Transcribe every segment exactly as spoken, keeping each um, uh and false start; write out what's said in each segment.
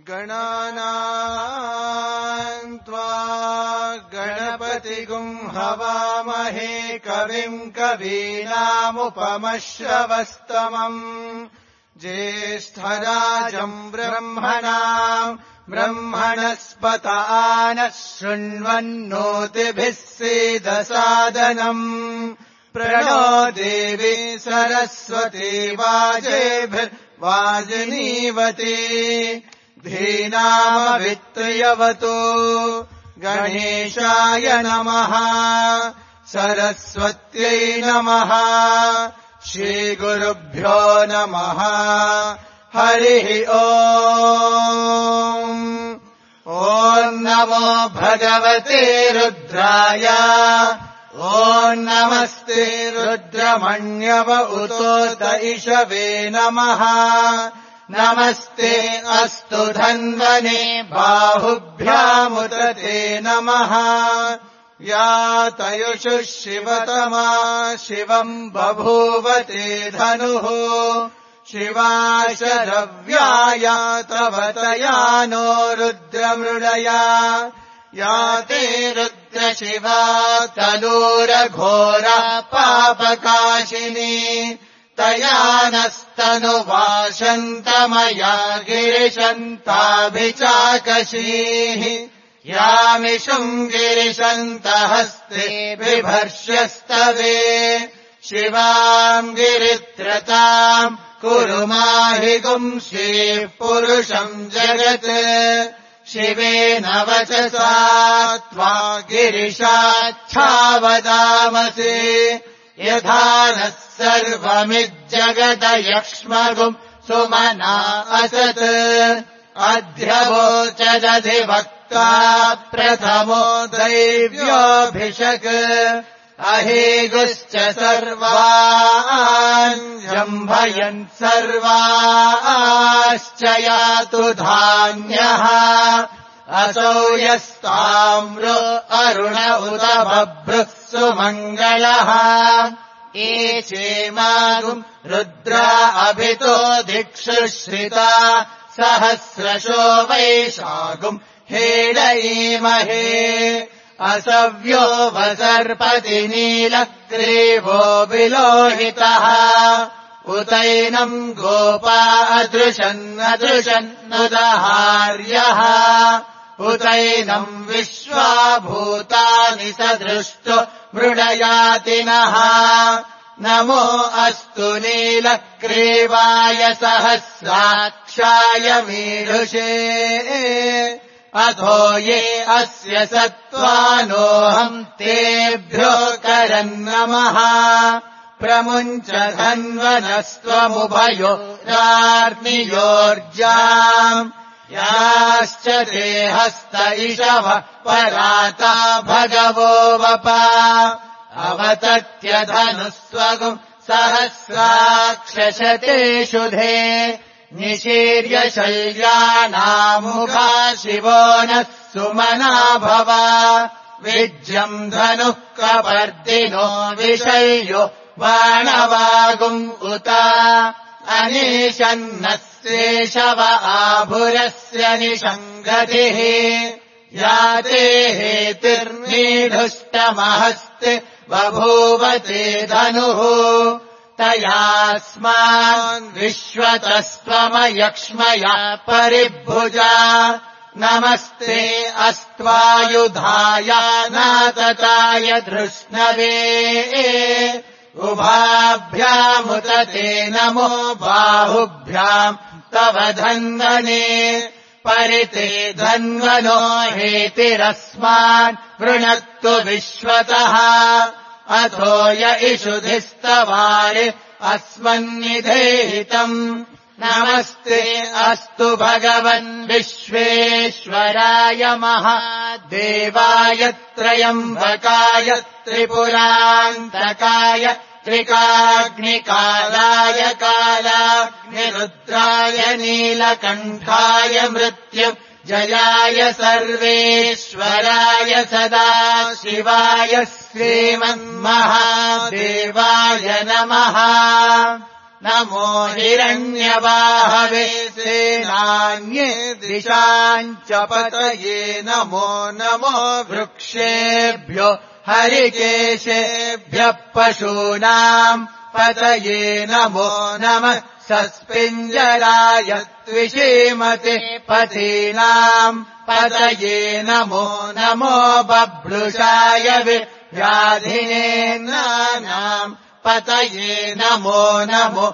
गणानां त्वा गणपतिगुं हवामहे कविं कवीनामुपमश्रवस्तमम् ज्येष्ठराजम् ब्रह्मणाम् ब्रह्मणस्पत आनः शृण्वन्नोतिभिः सीदसादनम् प्रणो देवी सरस्वती वाजेभिर्वाजिनीवती धीनामवित्र्यवतु गणेशाय नमः सरस्वत्यै नमः श्रीगुरुभ्यो नमः हरिः ओम् ॐ नमो भगवते रुद्राय ॐ नमस्ते रुद्रमण्यव उतोत इषवे नमः नमस्ते अस्तु धन्वने बाहुभ्यामुत ते नमः या तयुषुः शिवतमा शिवम् बभूवते धनुः शिवा शरव्याया तव तया नो रुद्रमृडया या ते रुद्रशिवा तनूरघोरा पापकाशिनी तया नस्तनुवाशन्तमया गिरिशन्ताभिचाकशीः यामिषुम् गिरिशन्तहस्ते बिभर्ष्यस्तवे शिवाम् गिरित्रताम् कुरु माहि गुंशीः पुरुषम् जगत् शिवेन वचसा त्वा गिरिशाच्छावदामसि यथा नः सर्वमिज्जगदयक्ष्मगुम् सुमना असत् अध्यवोचदधिवक्ता प्रथमो दैव्योऽभिषक् अहेगुश्च सर्वान् जम्भयन् सर्वाश्च यातु धान्यः असौ यस्ताम्रो अरुण उत बभ्रुः सुमङ्गलः एचेमागुम् रुद्रा अभितो दिक्षुश्रिता सहस्रशो वैशागुम् हेडयीमहे असव्यो वसर्पति नीलग्रीवो विलोहितः उतैनम् गोपा अदृशन्नदृशन्नुदहार्यः उतैनम् विश्वा भूतानि सदृष्टो मृडयातिनः नमो अस्तु नीलग्रीवाय सहस्राक्षाय मीढुषे अथो ये अस्य सत्त्वानोऽहम् तेभ्यो करन्नमः प्रमुञ्च धन्वनस्त्वमुभयो रार्नियोर्जाम् याश्च ते हस्त इषवः पराता भगवो वपा अवतत्यधनुस्त्वगुम् सहस्राक्षशते शुधे निशीर्य शल्यानामुखा शिवो नः सुमना भव विज्यम् धनुः कपर्दिनो विशल्यो बाणवागुम् उत अनीशन्नस्येषव आभुरस्य निषङ्गतिः याते हेतिर्मीढुष्टमहस्ते बभूवते धनुः तयास्मान् विश्वतस्त्वमयक्ष्मया परिभुजा नमस्ते अस्त्वायुधाय नातताय धृष्णवे उभाभ्यामुत ते नमो बाहुभ्याम् तव धन्वने परिते धन्वनो हेतिरस्मान् वृणक्तु विश्वतः अथो य इषुधिस्तवारि अस्मन्निधेहितम् नमस्ते अस्तु भगवन् विश्वेश्वराय महादेवाय त्रयम्बकाय त्रिपुरान्तकाय त्रिकाग्निकालाय कालाग्निरुद्राय नीलकण्ठाय मृत्युम् जयाय सर्वेश्वराय सदाशिवाय श्रीमन्महादेवाय नमः नमो हिरण्यबाहवे सेनान्ये दिशाञ्च पतये नमो नमो वृक्षेभ्यो हरिकेशेभ्यः पशूनाम् पतये नमो नमः सस्पिञ्जराय त्विषीमते पथीनाम् पतये नमो नमो बभ्रुषाय व्याधिनेन्द्राणाम् पतये नमो नमो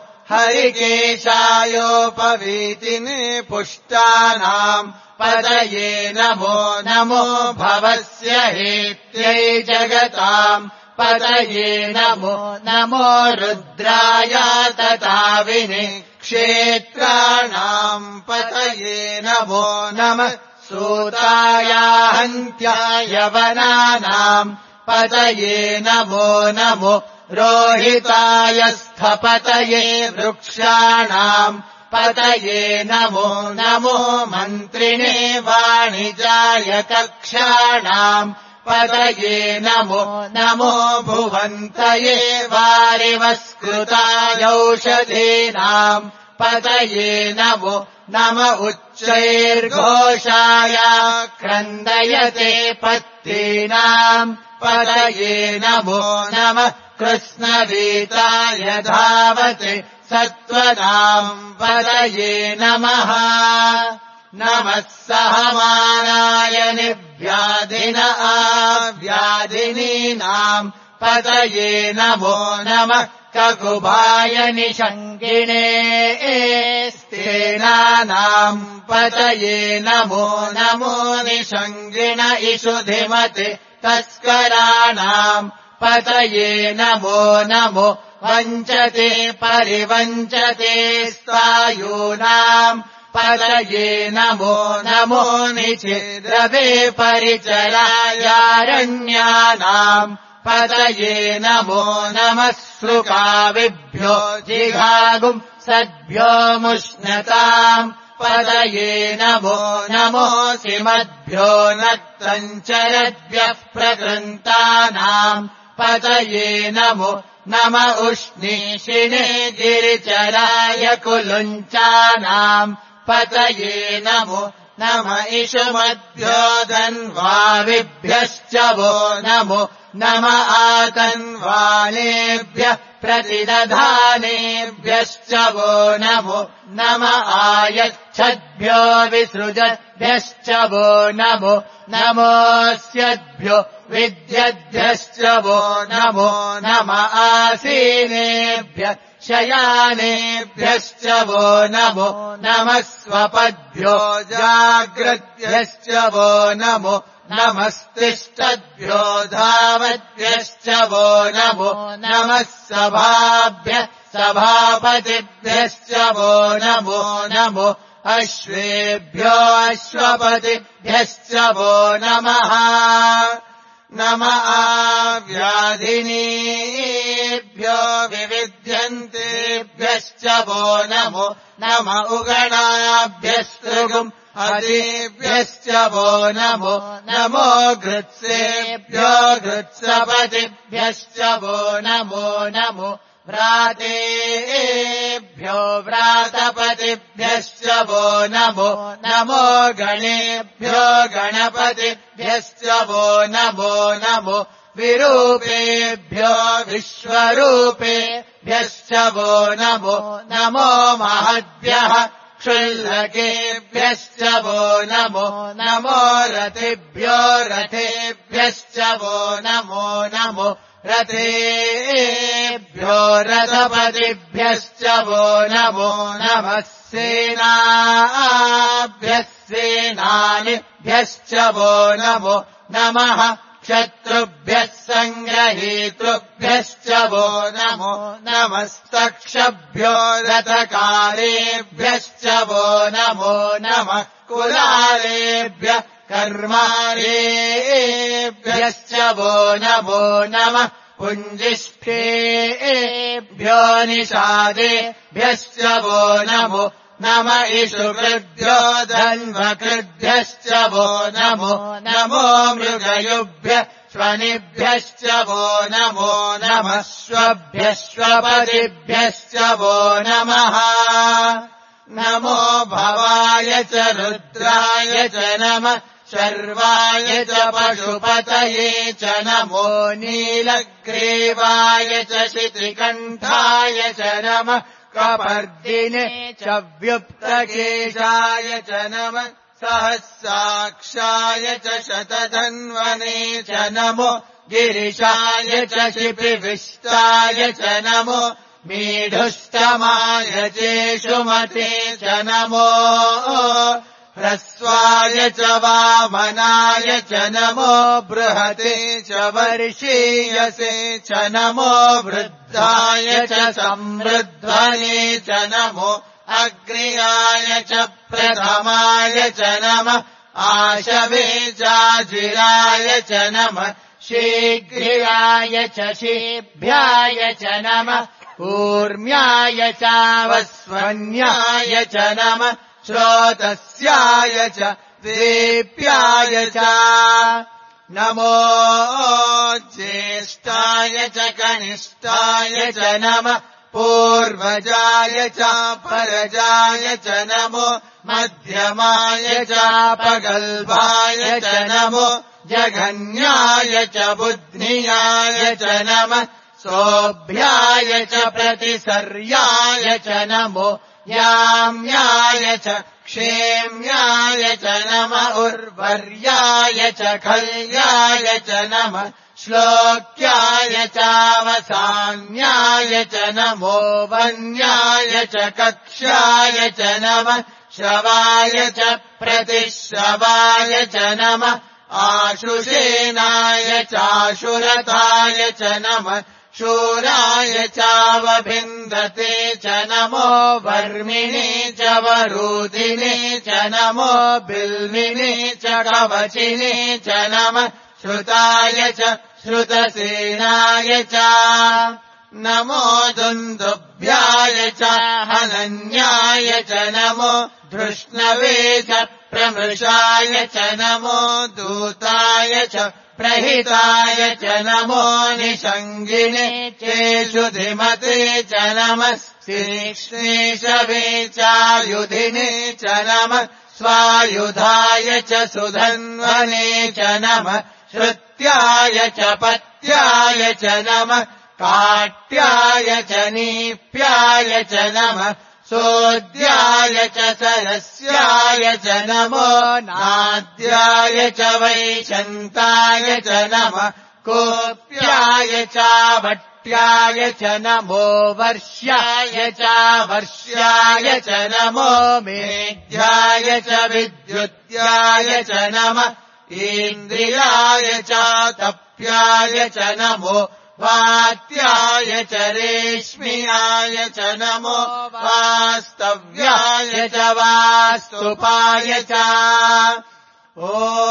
हरिकेशायोपवीतिने पुष्टानाम् पतये नमो नमो भवस्य हेत्यै जगताम् पतये नमो नमो रुद्राय तथा विने क्षेत्राणाम् पतये नमो नमः सूतायाहन्त्याय वनानाम् पतये नमो नमो रोहिताय स्थपतये वृक्षाणाम् पतये नमो नमो मन्त्रिणे वाणिजाय कक्षाणाम् पतये नमो नमो भुवन्तये वारिवस्कृतायौषधीनाम् पतये नमो नम उच्चैर्घोषाय क्रन्दयते पत्तीनाम् पतये नमो नमः कृष्णवीताय धावते सत्त्वनाम् पतये नमः नमः सहमानाय निव्याधिन आव्याधिनीनाम् पतये नमो नमः ककुभाय निषङ्गिणे स्तेनानाम् पतये नमो नमो निषङ्गिण इषुधिमते तस्कराणाम् पतये नमो नमो वञ्चते परिवञ्चते स्थायूनाम् पतये नमो नमो निचिद्रवे परिचरायारण्यानाम् पतये नमो नमः श्रुकाविभ्यो जिघागुम् सद्भ्यो मुष्णताम् पतये नमो नमो सिमद्भ्यो नक्तञ्चरद्भ्यः प्रकृन्तानाम् पतये नमो नम उष्णीषिणे गिरिचराय कुलुञ्चानाम् पतये नमो नम इषुमद्भ्यो धन्वाविभ्यश्च वो नमो नम आतन्वानेभ्यः प्रतिदधानेभ्यश्च वो नमो नम आयच्छद्भ्यो विसृजद्भ्यश्च वो नमो नमोऽस्यद्भ्यो विद्यद्भ्यश्च वो नमो नम आसीनेभ्यः शयानेभ्यश्च वो नमो नमः स्वपद्भ्यो जाग्रद्भ्यश्च वो नमो नमस्तिष्ठद्भ्यो धावद्भ्यश्च वो नमो नमः सभाभ्यः सभापतिभ्यश्च वो नमो नमो अश्वेभ्यो अश्वपतिभ्यश्च वो नमः नम आव्याधिनीभ्यो विविध्यन्तेभ्यश्च वो नमो नम उगणाभ्यस्तृगुम् अदिभ्यश्च वो नमो नमो घृत्सेभ्यो घृत्सपतिभ्यश्च वो नमो नमो व्रातेभ्यो व्रातपतिभ्यश्च वो नमो नमो गणेभ्यो गणपतिभ्यश्च वो नमो नमो विरूपेभ्यो विश्वरूपेभ्यश्च वो नमो नमो महद्भ्यः क्षुल्लकेभ्यश्च वो नमो नमो रथेभ्यो रथेभ्यश्च वो नमो नमो रथेभ्यो रथपतिभ्यश्च वो नमो नमः सेनाभ्यः सेनानिभ्यश्च वो नमो नमः शत्रुभ्यः सङ्ग्रहीतृभ्यश्च वो नमो नमस्तक्षभ्यो रथकारेभ्यश्च वो नमो नमः कुलालेभ्यः कर्मारेभ्यश्च वो नमो नमः पुञ्जिष्ठेभ्यो निषादेभ्यश्च वो नमो नम इषुकृद्भ्यो धन्वकृद्भ्यश्च वो नमो नमो मृगयुभ्य श्वनिभ्यश्च वो नमो नमः श्वभ्यश्वपदिभ्यश्च वो नमः नमो भवाय च रुद्राय च नमः शर्वाय च पशुपतये च नमो नीलग्रीवाय च शितिकण्ठाय च नमः कपर्दिने च व्युप्तकेशाय च नमः सहस्राक्षाय च शतधन्वने च नमो गिरिशाय च शिपिविष्टाय च नमो मीढुष्टमाय चेषुमते च नमो ह्रस्वाय च वामनाय च नमो बृहते च वर्षीयसे च नमो वृद्धाय च संवृध्वने च नमो अग्र्याय च प्रथमाय च नमः आशवे चाजिराय च नमः शीघ्राय च शीभ्याय च नमः कूर्म्याय चावस्वन्याय च नमः श्रोतस्याय च दीप्याय च नमो ज्येष्ठाय च कनिष्ठाय च नमः पूर्वजाय च परजाय च नमो मध्यमाय च पगल्भाय च नमो जघन्याय च बुद्ध्याय च नमः सोऽभ्याय च प्रतिसर्याय च नमो याम्याय च क्षेम्याय च नमः उर्वर्याय च खल्याय च नमः श्लोक्याय चावसान्याय च नमो वन्याय च कक्ष्याय च नमः श्रवाय च प्रतिश्रवाय च नमः आशुषेनाय चाशुरताय च नमः शूराय चावभिन्दते च नमो वर्मिणे च वरूधिने च नमो बिल्मिने च कवचिने च नमः श्रुताय च श्रुतसेनाय च नमो दुन्दुभ्याय च हनन्याय च नमो धृष्णवे च प्रमृषाय च नमो दूताय च प्रहिताय च नमो निषङ्गिने चेषुधिमते च नमः श्रीष्णेशवे चायुधिने च नमः स्वायुधाय च सुधन्वने च नमः श्रुत्याय च पत्याय च नमः काट्याय च नीप्याय च नमः सोद्याय च सरस्याय च नमो नाद्याय च वैशन्ताय च नमः कोप्याय चावट्याय च नमो वर्ष्याय चावर्ष्याय च नमो मेघ्याय च विद्युत्याय च नमः इन्द्रियाय चातप्याय च नमो वात्याय च रेश्म्याय च नमो वास्तव्याय च वास्तुपाय च ॐ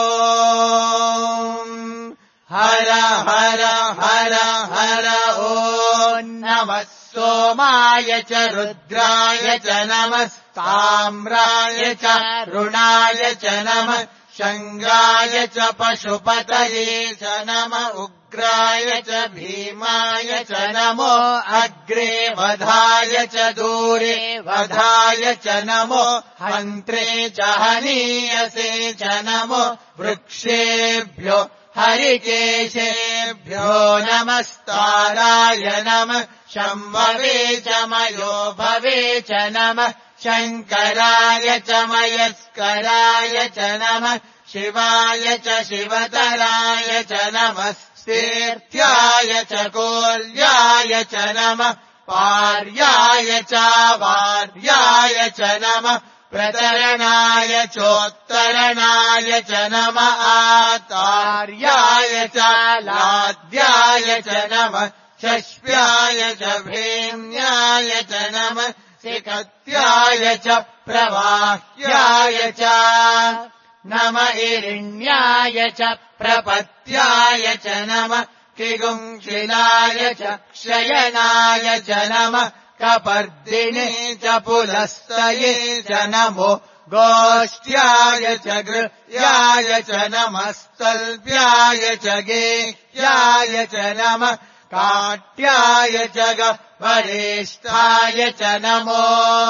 हर हर हर हर ॐ नमः सोमाय च रुद्राय च नमः ताम्राय च रुणाय च नमः शङ्गाय च पशुपतये च नमः उग्राय च भीमाय च नमो अग्रे वधाय च दूरे वधाय च नमो हन्त्रे च हनीयसे च नमो वृक्षेभ्यो हरिकेशेभ्यो नमस्ताराय नमः शम्भवे च मयो भवे च नमः शङ्कराय च मयस्कराय च नमः शिवाय च शिवतराय च नमः स्तीर्थ्याय च कोल्याय च नमः पार्याय च वार्याय च नमः प्रतरणाय चोत्तरणाय च नमः आतार्याय च लाद्याय च नमः शश्व्याय च भेम्याय च नमः सिकत्याय च प्रवाह्याय च नम इरिण्याय च प्रपत्याय च नमः किगुंशिलाय च क्षयनाय च नमः कपर्दिने च पुलस्तये च नमो गोष्ठ्याय च गृह्याय च नमस्तल्प्याय च गेह्याय च नमः काट्याय च गवरेष्ठाय च नमो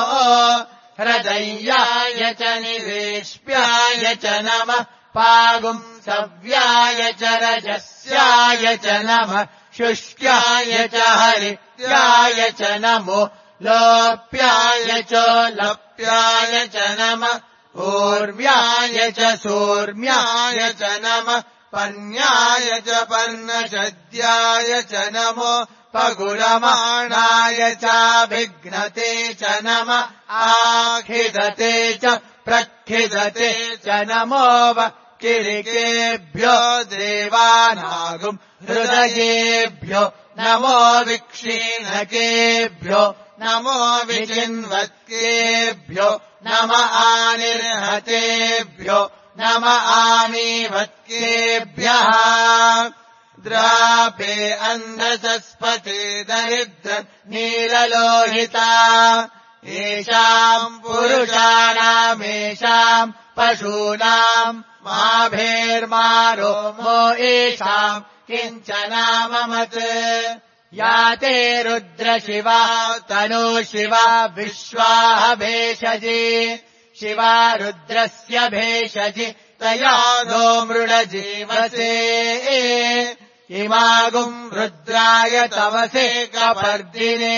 हृदय्याय च निवेश्याय च नमः पागुंसव्याय च रजस्याय च नमः शुष्क्याय च हरित्याय च नमो लोप्याय च लप्याय च नमः ऊर्व्याय च सूर्म्याय च नमः पन्याय च पर्णशद्याय च नमो पगुरमाणाय चाभिघ्नते च नमः आखिदते च प्रखिदते च नमो किरिकेभ्यो देवानागुम् हृदयेभ्यो नमो विक्षीणकेभ्यो नमो विचिन्वत्केभ्यो नम आनिर्हतेभ्यो नम आमीवत्केभ्यः द्रापे अन्धसस्पते दरिद्र नीललोहिता येषाम् पुरुषाणामेषाम् पशूनाम् माभेर्मारो मो येषाम् किञ्चनाममत् या ते रुद्रशिवा तनो शिवा विश्वाः भेषजि शिवा रुद्रस्य भेषजि तया नो मृडजीवसे इमागुम् रुद्राय तवसे कपर्दिने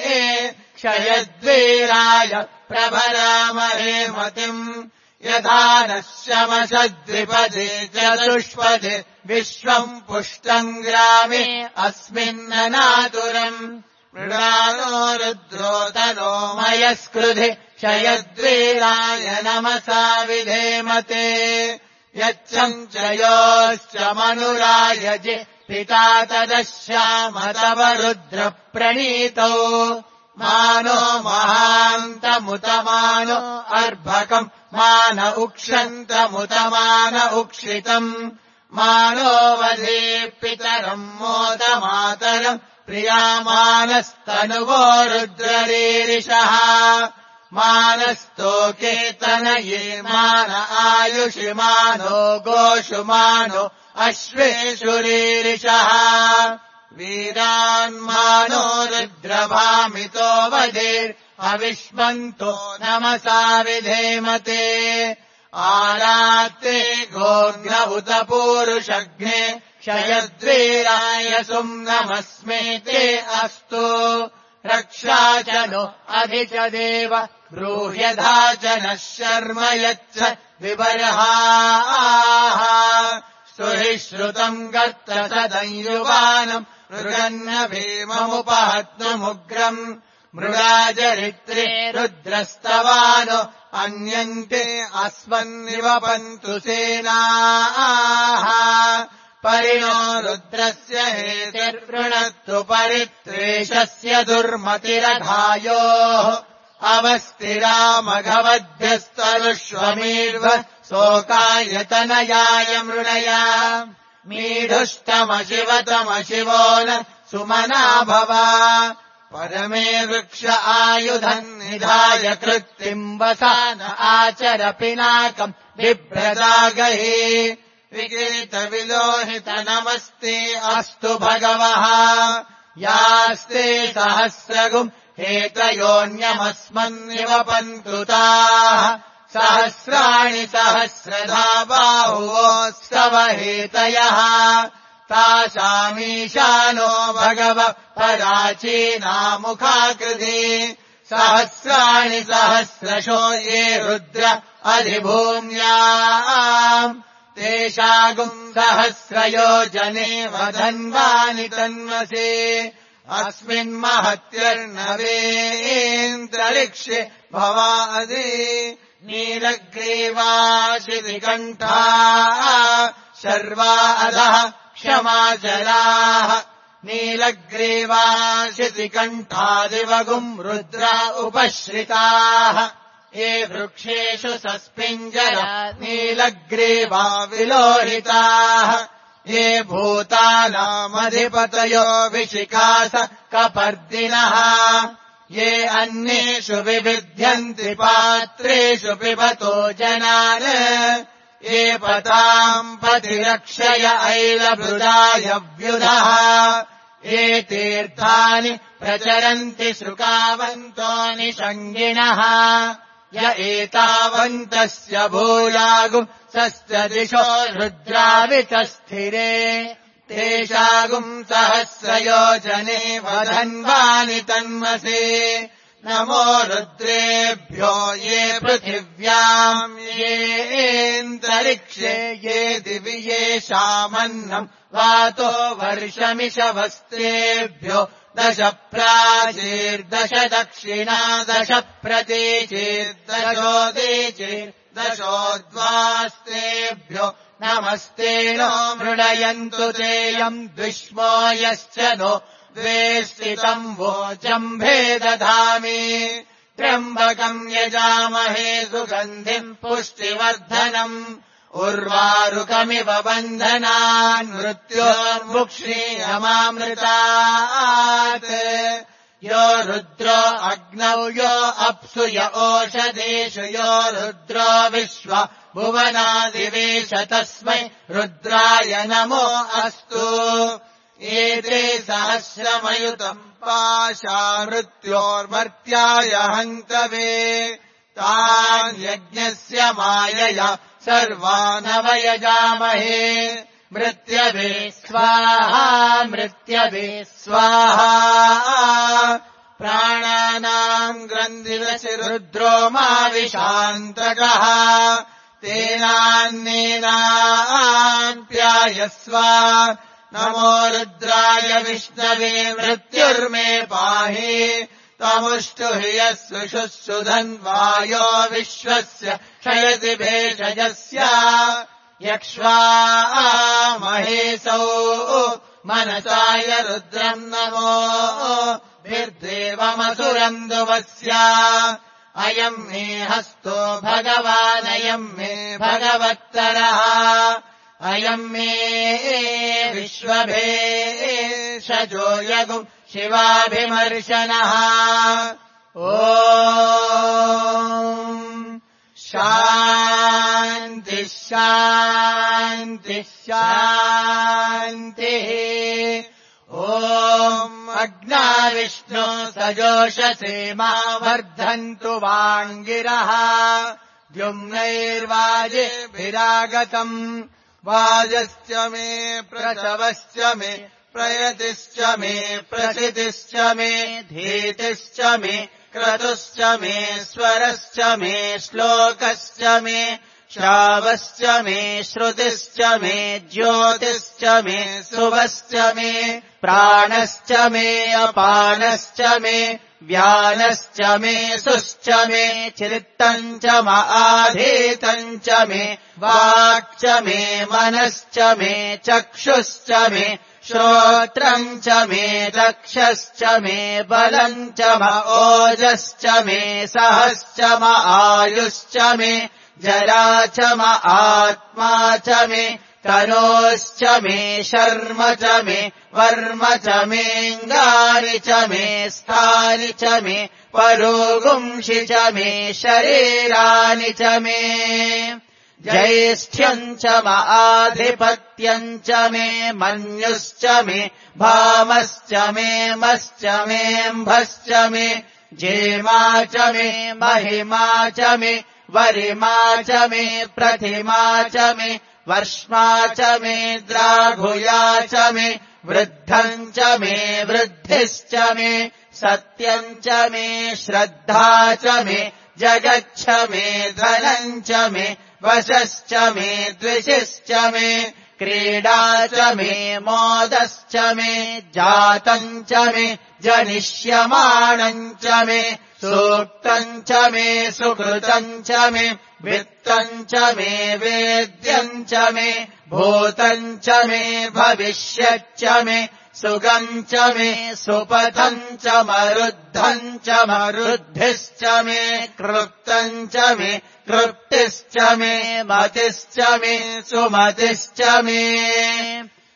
क्षयद्वीराय प्रभरामहे मतिम् यथा नः शमशद्विपदे चतुष्पदे विश्वम् पुष्टम् ग्रामे अस्मिन्ननातुरम् मृडानो रुद्रो तनो मयस्कृधि क्षयद्वीराय नमसा विधेमते यच्छम् च योश्च मनुरायजि पिता तदश्याम तव रुद्रप्रणीतौ मानो महान्तमुतमानो अर्भकम् मान उक्षन्तमुतमान उक्षितम् मानो वधे पितरम् मोदमातरम् प्रियामानस्तनुवो रुद्ररीरिषः मानस्तोके तनये मान आयुषि मानो गोषु मानो अश्वेषु रीरिषः वीरान्मानो रुद्रभामितो वधेर् अविष्मन्तो नमसा विधेमते आरात्ते गोघ्न उत पूरुषघ्ने क्षयद्वीराय सुम्नमस्मे ते अस्तु रक्षा च नो अधि च देव ब्रूह्यधा च नः शर्म यच्छ विबर्हाः सुहिश्रुतम् गर्त सदंयुवानम् मृगन्न भीममुपहत्नुमुग्रम् मृगाचरित्रे रुद्रस्तवानो अन्यन्ते अस्मन्निवपन्तु सेनाः परिणो रुद्रस्य हेतिर्वृणत्तु परित्रेषस्य दुर्मतिरघायोः अवस्थिरामघवद्भ्यस्तनुष्वमीर्व शोकायतनयाय मृणया मीढुष्टमशिवतमशिवो न सुमना भवा परमे वृक्ष आयुधम् निधाय कृत्तिम् वसान आचर पिनाकम् बिभ्रदागहि विगीतविलोहित नमस्ते अस्तु भगवः यास्ते सहस्रगुम् हेतयोऽन्यमस्मन्निवपन्तु ताः सहस्राणि सहस्रधा बाहुवोत्सव हेतयः तासामीशानो भगव पराचीनामुखाकृति सहस्राणि सहस्रशो ये रुद्र अधिभूम्याम् तेषागुम् सहस्रयोजने वधन्वानि तन्मसे अस्मिन्महत्यर्णवेन्द्रलिक्ष्ये भवादि नीलग्रीवाशितिकण्ठा शर्वा अधः क्षमाचलाः नीलग्रीवाशितिकण्ठादिवगुम् रुद्रा उपश्रिताः ये वृक्षेषु सस्पिञ्जरा नीलग्रीवा विलोहिताः ये भूतानामधिपतयो विशिखास कपर्दिनः ये अन्येषु विविध्यन्ति पात्रेषु पिबतो जनान् ये पताम् पतिरक्षय ऐलभृदायव्युधः ये तीर्थानि प्रचरन्ति शुकावन्तो निषङ्गिणः य एतावन्तस्य भूयागुम् सस्य दिशो रुद्रावितस्थिरे तेषागुम् सहस्रयोजने वधन्वानि तन्मसे नमो रुद्रेभ्यो ये पृथिव्याम् येऽन्तरिक्षे ये दिवि येषामन्नम् वातो वर्षमिषवस्त्रेभ्यो दश प्राचीर्दश दक्षिणा दश प्रतीचीर्दशोदीचीर्दशोद्वास्तेभ्यो नमस्तेनो मृडयन्तु तेयम् द्विष्मो यश्च नो द्वे स्थितम् वोचम्भे दधामि त्र्यम्बकम् यजामहे सुगन्धिम् पुष्टिवर्धनम् उर्वारुकमिव बन्धनान् मृत्योर्मुक्षीयमामृतात् यो रुद्रो अग्नौ यो अप्सु य ओषधेषु यो रुद्रो विश्व भुवनादिवेश तस्मै रुद्राय नमो अस्तु एते सहस्रमयुतम् पाशा मृत्योर्मर्त्याय हन्तवे तान् यज्ञस्य मायया सर्वानवयजामहे मृत्यवे स्वाहा मृत्यवे स्वाहा प्राणानाम् ग्रन्थिरसि रुद्रो मा विशान्तकः तेनान्नेनाप्यायस्व नमो रुद्राय विष्णवे मृत्युर्मे पाहि तमुष्टुहि यस्सुषुधन्वायो विश्वस्य क्षयति भेषजस्य यक्ष्वा महेशौ मनसाय रुद्रम् नमो भिर्देवमसुरन्दुवस्य अयम् मे हस्तो भगवानयम् मे भगवत्तरः अयम् मे विश्वभेषजो यगुम् शिवाभिमर्शनः ॐ शान्ति शान्ति शान्तिः ॐ अग्नाविष्णो सजोषसे मा वर्धन्तु वाङ्गिरः द्युम्नैर्वाजेभिरागतम् वाजश्च मे प्रसवश्च मे प्रयतिश्च मे प्रसितिश्च मे धीतिश्च मे क्रतुश्च मे स्वरश्च मे श्लोकश्च मे श्रावश्च मे श्रुतिश्च मे ज्योतिश्च मे सुवश्च मे प्राणश्च मे अपानश्च मे व्यानश्च मे सुश्च मे चित्तम् च आधीतम् च मे वाक् च मे मनश्च मे चक्षुश्च मे श्रोत्रम् च मे दक्षश्च मे बलम् च ओजश्च मे सहश्च म आयुश्च मे जरा च म आत्मा च मे तनोश्च मे शर्म च मे वर्म च मेऽङ्गानि च मे स्थानि च मे परोगुंषि च मे शरीराणि च मे ज्येष्ठ्यम् च म आधिपत्यम् च मे मन्युश्च मे भामश्च मे मश्च मेऽम्भश्च मे जेमा च मे महिमा च मे वरिमा च मे प्रतिमा च मे वर्ष्मा च मे द्राघुया च मे वृद्धम् च मे वृद्धिश्च मे सत्यम् च मे श्रद्धा च मे जगच्छ मे धनम् च मे वशश्च मे द्विषश्च मे क्रीडा च मे मोदश्च मे जातम् च मे जनिष्यमाणम् च मे सूक्तम् च मे सुकृतम् च मे वित्तम् च मे वेद्यम् च मे भूतम् च मे भविष्यच्च मे सुगम् च मे सुपथम् च मरुद्धम् च मरुद्धिश्च मे कृप्तम् च मे कृप्तिश्च मे मतिश्च मे सुमतिश्च मे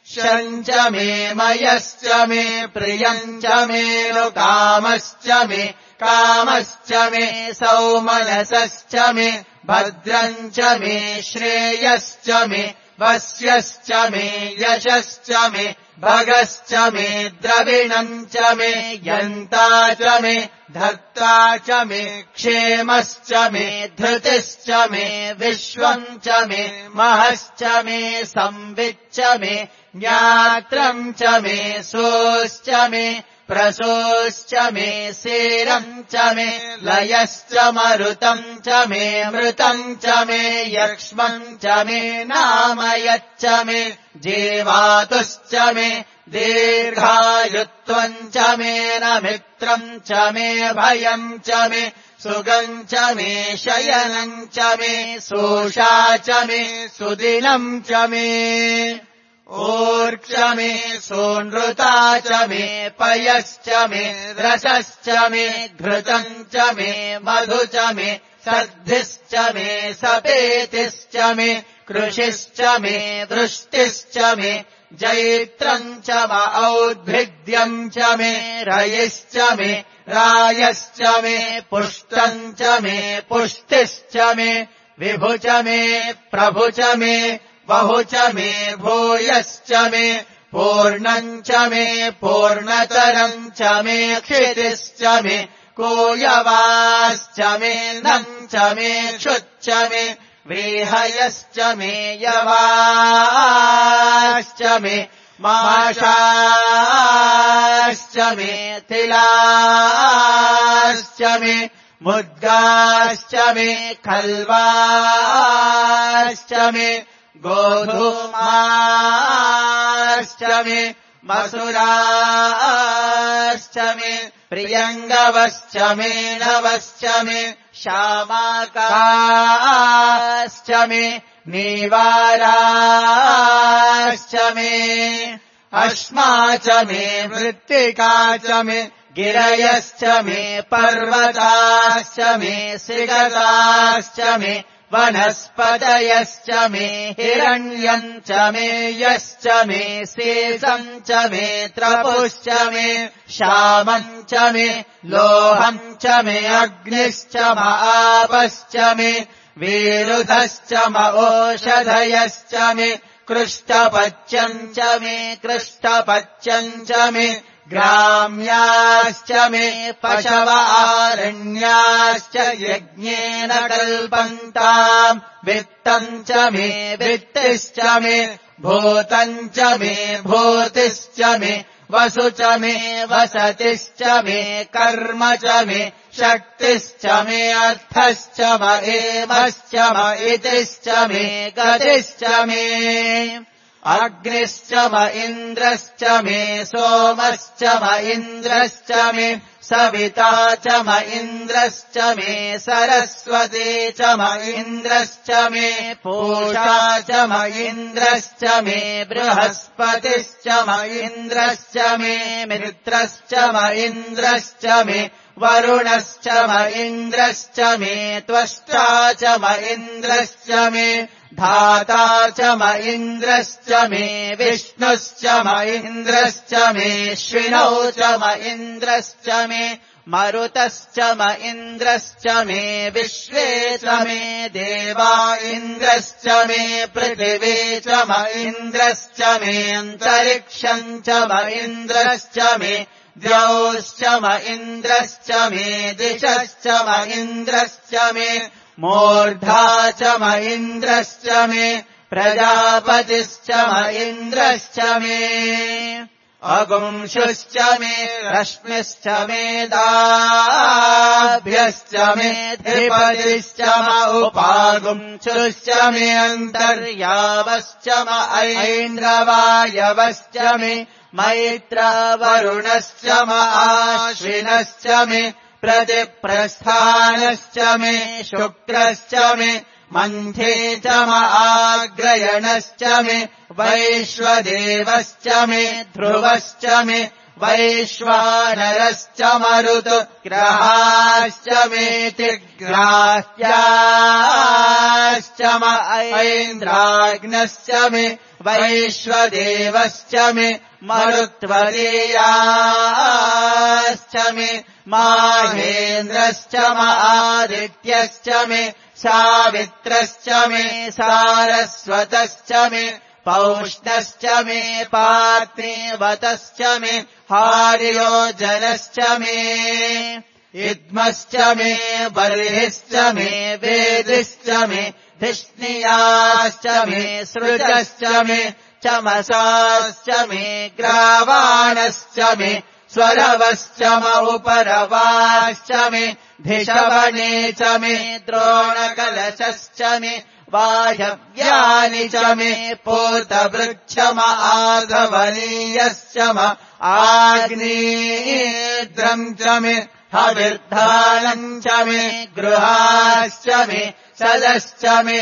शञ्च मे मयश्च मे प्रियञ्च मे नु कामश्च मे कामश्च मे सौमनसश्च मे भद्रञ्च मे श्रेयश्च मे वस्यश्च मे यशश्च मे भगश्च मे द्रविणञ्च मे यन्ता च मे धर्ता च मे क्षेमश्च मे धृतिश्च मे विश्वम् च मे महश्च मे संविच्च मे ज्ञात्रम् च मे सोश्च मे प्रसोश्च मे सेरम् च मे लयश्च मरुतम् च मे मृतम् च मे यक्ष्मम् च मे नामयच्च मे जीवातुश्च मे दीर्घायुत्वम् च मे न मित्रम् च मे भयम् च मे सुगम् च मे शयनम् च मे सोषा च मे सुदिनम् च मे ऊर्क्ष मे सोनृता च मे पयश्च मे रसश्च मे घृतम् च मे मधु च मे सद्धिश्च मे सपेतिश्च मे कृषिश्च मे वृष्टिश्च मे जैत्रम् च म औद्भिद्यम् च मे रयिश्च मे रायश्च मे पुष्टम् च मे पुष्टिश्च मे विभु च मे प्रभु च मे बहु च मे भूयश्च मे पूर्णम् च मे पूर्णतरम् च मे क्षितिश्च मे कोयवाश्च मे नम् च मे क्षुच्च मे व्रीहयश्च मे यवाश्च मे माशाश्च मे तिलाश्च मे मुद्गाश्च मे खल्वाश्च मे गोधूमाश्च मे मसुराश्च मे प्रियङ्गवश्च मे नवश्च मे श्यामाकाश्च मे नीवाराश्च मे अश्मा च मे मृत्तिका च मे गिरयश्च मे पर्वताश्च मे सिगताश्च मे वनस्पतयश्च मे हिरण्यम् च मे यश्च मे शेषम् च मे त्रपुश्च मे श्यामम् च मे लोहम् च मे अग्निश्च म आपश्च मे विरुधश्च म ओषधयश्च मे कृष्टपच्यम् च मे कृष्टपच्यम् च मे ग्राम्याश्च मे पशव आरण्याश्च यज्ञेन कल्पन्ताम् वित्तम् च मे वित्तिश्च मे भूतम् च मे भूतिश्च मे वसु च मे वसतिश्च मे कर्म च मे शक्तिश्च मे अर्थश्च म एमश्च म इतिश्च मे गतिश्च मे अग्निश्च म इन्द्रश्च मे सोमश्च म इन्द्रश्च मे सविता च म इन्द्रश्च मे सरस्वती च म इन्द्रश्च मे पूषा च म इन्द्रश्च मे बृहस्पतिश्च म इन्द्रश्च मे मित्रश्च म इन्द्रश्च मे वरुणश्च म इन्द्रश्च मे त्वष्टा च म इन्द्रश्च मे धाता च म इन्द्रश्च मे विष्णुश्च म इन्द्रश्च मे श्विनौ च म इन्द्रश्च मे मरुतश्च म इन्द्रश्च मे विश्वे च मे देवा इन्द्रश्च मे पृथिवी च म इन्द्रश्च मे अन्तरिक्षम् च म इन्द्रश्च मे द्यौश्च म इन्द्रश्च मे दिशश्च म इन्द्रश्च मे मूर्धा च म इन्द्रश्च मे प्रजापतिश्च म इन्द्रश्च मे अगुंशुश्च मे रश्मिश्च मे दाभ्यश्च मे धिपतिश्च म उपागुंशुश्च मे अन्तर्यावश्च म ऐन्द्रवायवश्च मे मैत्रवरुणश्च म आश्विनश्च मे प्रतिप्रस्थानश्च मे शुक्रश्च मे मन्थे च म आग्रयणश्च मे वैश्वदेवश्च मे ध्रुवश्च मे वैश्वानरश्च मरुतु ग्रहाश्च मेतिग्राह्याश्च म ऐन्द्राग्नश्च मे वैश्वदेवश्च मे मरुत्वदेयाश्च मे माहेन्द्रश्च म आदित्यश्च मे सावित्रश्च मे सारस्वतश्च मे पौष्णश्च मे पार्थिवतश्च मे हार्योजनश्च मे इद्मश्च मे बर्हिश्च मे वेदिश्च मे धिष्णियाश्च मे सृजश्च मे चमसाश्च मे ग्रावाणश्च मे स्वरवश्च म उपरवाश्च मे धिषवणे च मे द्रोणकलशश्च मे वायव्यानि च मे पूतवृक्षम आघवनीयश्च म आग्नेयद्रम् च मे हविर्धानम् च मे गृहाश्च मे सदश्च मे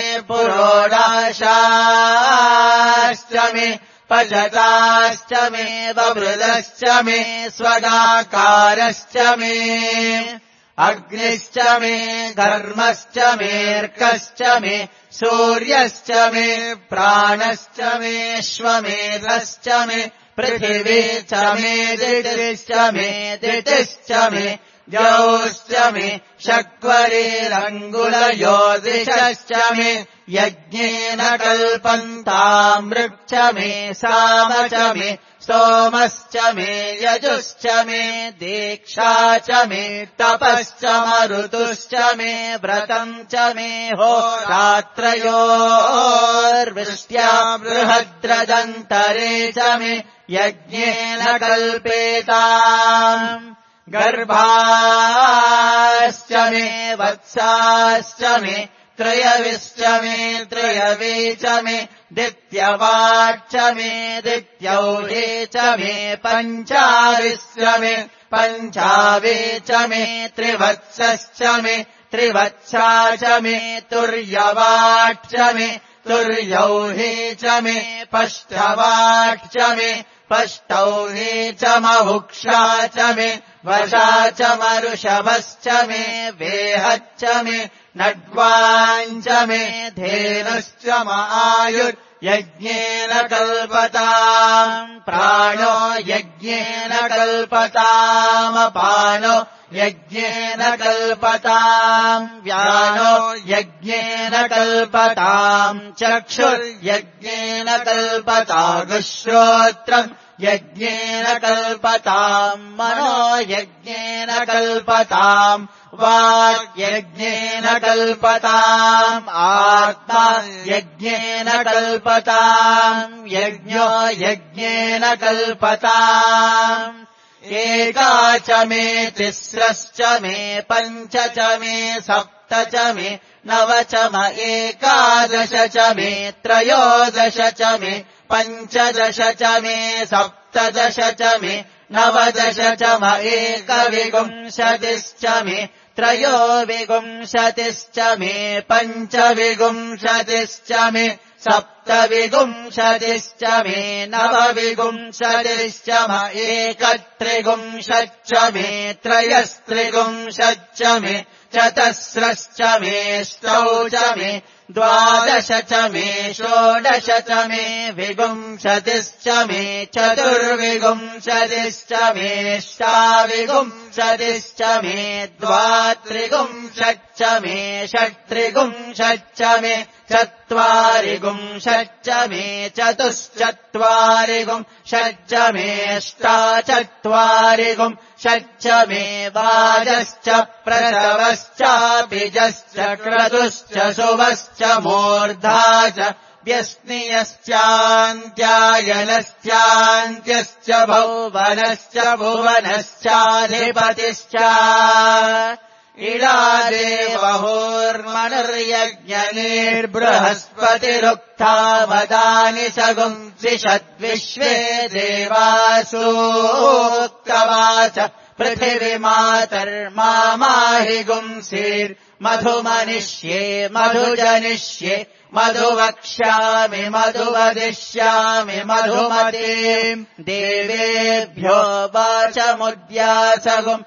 पुरोडाशाश्च मे पजताश्च मे ववृदश्च मे स्वगाकारश्च मे अग्निश्च मे घर्मश्च मेऽर्कश्च मे सूर्यश्च मे प्राणश्च मेऽश्वमेधश्च मे पृथिवी च मे दितिश्च मे दितिश्च मे द्यौश्च मे शक्वरेरङ्गुलयोदिशश्च मे यज्ञेन कल्पन्तामृक्ष मे साम च मे सोमश्च मे यजुश्च मे दीक्षा च मे तपश्च मरुतुश्च मे व्रतम् च मे होरात्रयोर्वृष्ट्या बृहद्रदन्तरे च मे यज्ञेन कल्पेताम् गर्भाश्च मे वत्साश्च मे त्रयविश्च मे त्रयवे च मे दित्यवाच्च मे दित्यौहे च मे पञ्चाविश्च मे पञ्चावे च मे त्रिवत्सश्च मे त्रिवत्सा च मे तुर्यवाच्च मे तुर्यौहे च मे पष्टवाच्च मे पष्टौहे च महुक्षा च मे वशा च मरुषभश्च मे वेहच्च मे नड्वाञ्च मे धेनुश्च म आयुर्यज्ञेन कल्पताम् प्राणो यज्ञेन कल्पतामपानो यज्ञेन कल्पताम् व्यानो यज्ञेन कल्पताम् चक्षुर्यज्ञेन कल्पतागुश्रोत्रम् यज्ञेन कल्पताम् मनो यज्ञेन कल्पताम् वाग्यज्ञेन कल्पताम् आत्मा यज्ञेन कल्पताम् यज्ञो यज्ञेन कल्पताम् एका च मे तिस्रश्च मे पञ्च च मे सप्त च मे नव च म एकादश च मे त्रयोदश च मे पञ्चदश च मे सप्तदश च मे नवदश च म एकविंशतिश्च मे त्रयोविंशतिश्च मे पञ्चविंशतिश्च मे सप्तविंशतिश्च मे नवविंशतिश्च म एकत्रिंशच्च मे त्रयस्त्रिंशच्च मे चतस्रश्च मे ष्टौ च मे द्वादश च मे षोडश च मे विंशतिश्च मे चतुर्विंशतिश्च मे षाविंशतिश्च मे द्वात्रिंशच्च मे षट्त्रिंशच्च मे चत्वारिंशच्च मे चतुश्चत्वारिंशच्च मे अष्टाचत्वारिंशच्च मे वाजश्च प्रसवश्चाभिजश्च क्रतुश्च शुभश्च मूर्धा च व्यस्नियश्चान्त्यायनश्चान्त्यश्च भुवनश्च भुवनश्चाधिपतिश्च इडादेवहोर्मनुर्यज्ञनिर्बृहस्पतिरुक्था वदानि सगुंसि षद्विश्वे देवासूक्तवाच पृथिवीमातर्मामाहि गुंसीर्मधुमनिष्ये मधुजनिष्ये मधुवक्ष्यामि मधुवदिष्यामि मधुमतीम् देवेभ्यो वाचमुद्यासगुम्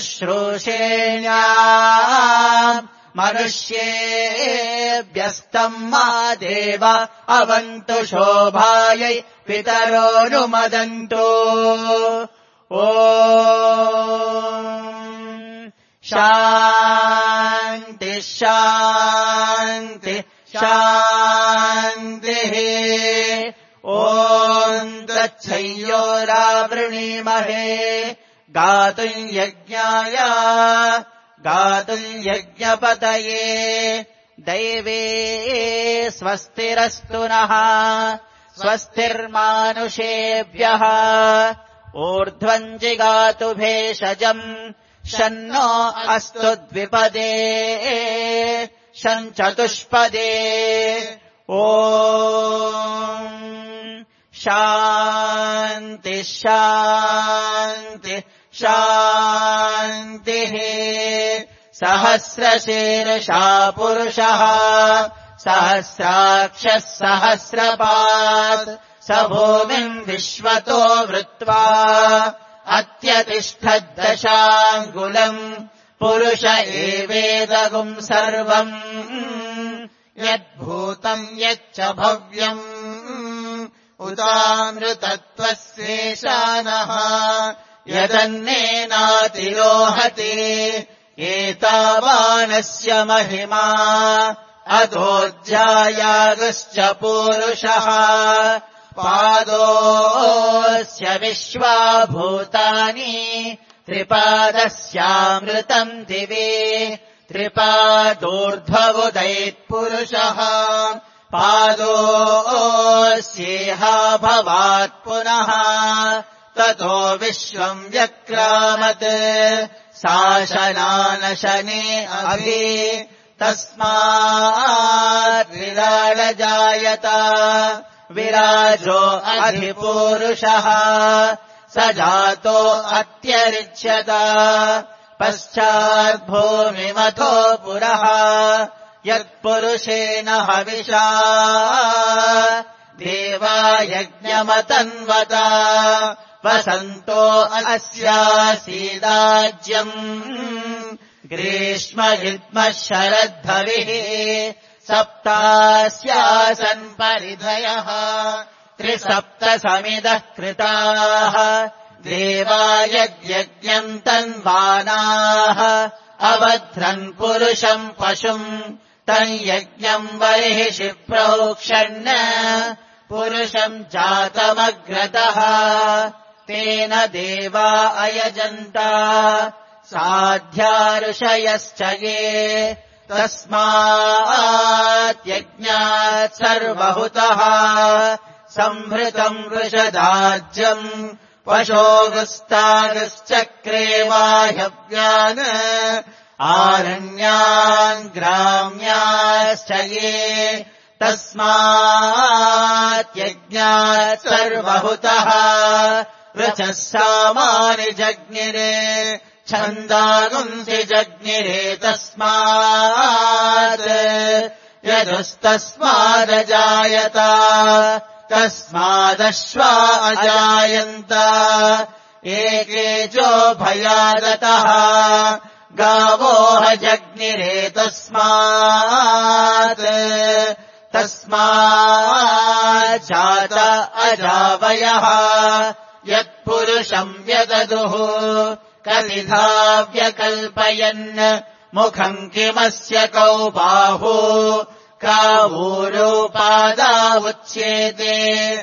शुश्रूषेण्याम् मनुष्येभ्यस्तम् मा देव अवन्तु शोभायै पितरोऽनुमदन्तु ॐ शान्ति शान्ति शान्तिः ॐ तच्छय्योरावृणीमहे गातुम् यज्ञाय गातुम् यज्ञपतये दैवे स्वस्तिरस्तु नः स्वस्तिर्मानुषेभ्यः ऊर्ध्वम् जिगातु भेषजम् शन्नो अस्तु द्विपदे शं चतुष्पदे ॐ शान्ति शान्ति शान्तिः सहस्रशीर्षा पुरुषः सहस्राक्षः सहस्रपात् स भूमिम् विश्वतो वृत्वा अत्यतिष्ठद्दशाङ्गुलम् पुरुष एवेदगुम् सर्वम् यद्भूतम् यच्च भव्यम् उतामृतत्वस्येशानः यदन्नेनातिरोहति एतावानस्य महिमा अधोऽध्यायागश्च पूरुषः पादोऽस्य विश्वाभूतानि त्रिपादस्यामृतम् दिवि त्रिपादोर्ध्वमुदैत्पुरुषः पादोऽस्येहा भवात् पुनः ततो विश्वम् व्यक्रामत् शासनानशने अभि तस्मात् विराडजायत विराजो अधिपूरुषः स जातो अत्यरिच्यत पश्चाद्भूमिमथो पुरः यत्पुरुषेण हविषा देवा यज्ञमतन्वत वसन्तो अस्यासीदाज्यम् ग्रीष्मयुग्मः शरद्धविः सप्तास्यासन् परिधयः त्रिसप्तसमिदः कृताः देवा यद्यज्ञम् तन्वानाः अवध्रन् पुरुषम् पशुम् तम् यज्ञम् बर्हिषि प्रोक्षन् पुरुषम् जातमग्रतः तेन देवा अयजन्त साध्या ऋषयश्च ये तस्मात् यज्ञात् सर्वहुतः संहृतम् वृषदाज्यम् पशोगस्तागश्चक्रे वाह्यव्यान् आरण्यान् ग्राम्याश्च ये तस्मात् यज्ञात् सर्वहुतः वृषः सामानि जज्ञिरे छन्दागुंसि जज्ञिरे तस्मात् यदुस्तस्मादजायत तस्मादश्वा अजायन्त एकेजो भयादतः गावोह जज्ञिरे तस्मात् तस्मात् जात अजावयः यत्पुरुषम् व्यददुः कलिधा व्यकल्पयन् मुखम् किमस्य कौ बाहु कावूरोपादावुच्येते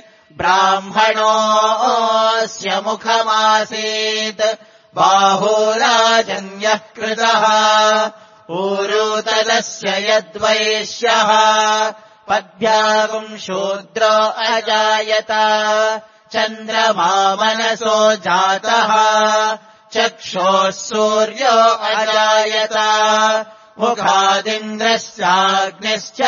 ब्राह्मणोऽस्य मुखमासीत् बाहुराजन्यः कृतः ऊरुतलस्य यद्वैश्यः पद्भ्यागुम् शूद्रो अजायत चन्द्रमा मनसो जातः चक्षोः सूर्यो अजायत मुखादिन्द्रश्चाग्निश्च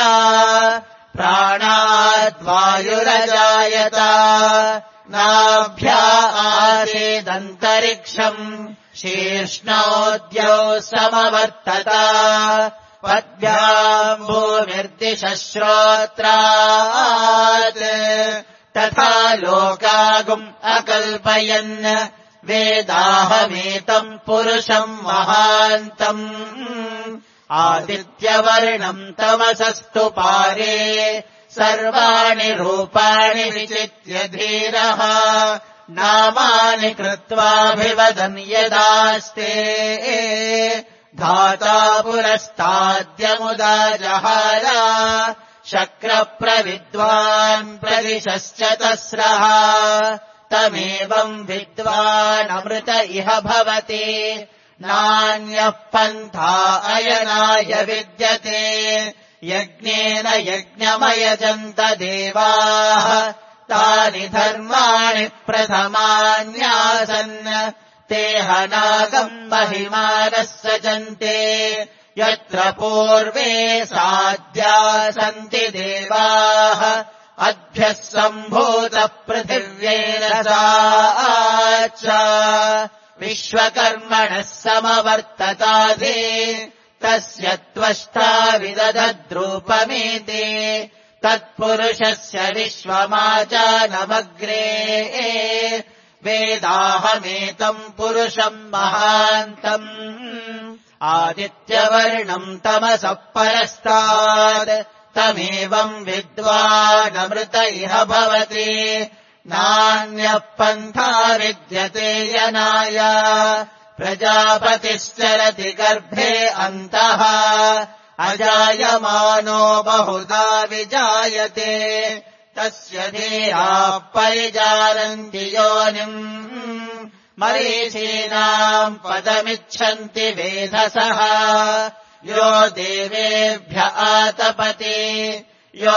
प्राणाद्वायुरजायत नाभ्या आसीदन्तरिक्षम् शीर्ष्णोद्यौ समवर्तता पद्भ्याम् भूमिर्दिशः श्रोत्रात् तथा लोकागुम् अकल्पयन् वेदाहमेतम् पुरुषम् महान्तम् आदित्यवर्णम् तमसस्तु पारे सर्वाणि रूपाणि विचित्य धीरः नामानि कृत्वाभिवदन् यदास्ते धाता पुरस्ताद्यमुदा जहार शक्रप्रविद्वान् प्रदिशश्च तस्रः तमेवम् विद्वानमृत इह भवति नान्यः पन्था अयनाय विद्यते यज्ञेन यज्ञमयजन्त देवाः तानि धर्माणि प्रथमान्यासन् ते हनागम् महिमानः सजन्ते यत्र पूर्वे साध्या सन्ति देवाः अभ्यः सम्भूतः पृथिव्येन सा च विश्वकर्मणः समवर्तताधि तस्य त्वष्टा विदधद्रूपमेते तत्पुरुषस्य विश्वमाचानमग्रे वेदाहमेतम् पुरुषम् महान्तम् आदित्यवर्णम् तमसः परस्तात् तमेवम् विद्वानमृत इह भवति नान्यः पन्था विद्यते यनाय प्रजापतिश्चरति गर्भे अन्तः अजायमानो बहुधा विजायते तस्य धेयाः परिजानन्ति योनिम् मरीचीनाम् पदमिच्छन्ति वेधसः यो देवेभ्य आतपति यो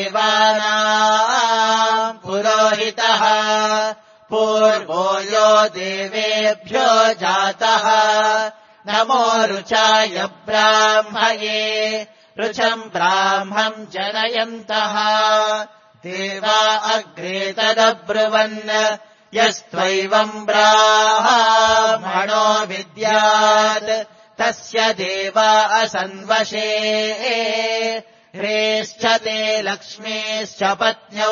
देवानाम् पुरोहितः पूर्वो यो देवेभ्यो जातः नमो रुचाय ब्राह्मये रुचम् ब्राह्मम् जनयन्तः देवा अग्रे तदब्रुवन् यस्त्वैवम् ब्राह्मणो विद्यात् तस्य देवा असन्वशे ह्रेश्च ते लक्ष्मीश्च पत्न्यौ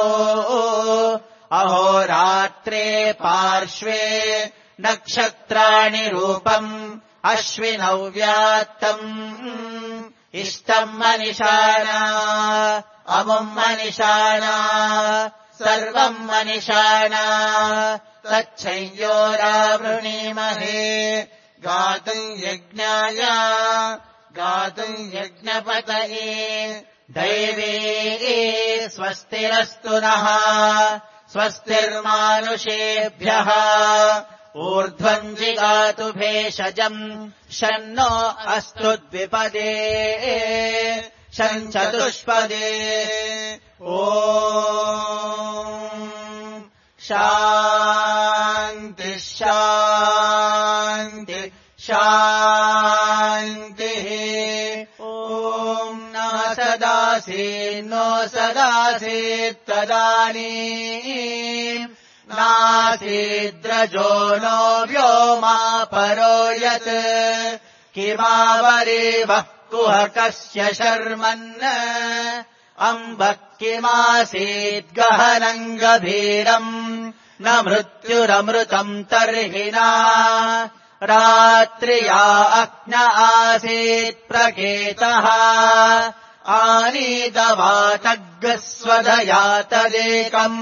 अहोरात्रे पार्श्वे नक्षत्राणि रूपम् अश्विनौ व्यात्तम् इष्टम् मनिषाणा अमुम् मनिषाणा सर्वम् मनिषाणा तच्छंयोरावृणीमहे गातुम् यज्ञाय गातुम् यज्ञपतये दैवे स्वस्तिरस्तु नः स्वस्तिर्मानुषेभ्यः ऊर्ध्वम् जिगातु भेषजम् शन्नो अस्तु द्विपदे शम् चतुष्पदे ॐ शान्ति शान्ति शान्तिः ॐ न सदासीन्नो सदासीत्तदानीम् नासीद्रजो नो व्योमा परो यत् किमावरीवः कुहकस्य शर्मन् अम्बः किमासीद्गहनम् गभीरम् न मृत्युरमृतम् तर्हिना रात्र्या अग्न आसीत्प्रकेतः आनीतवातग्स्वधया तदेकम्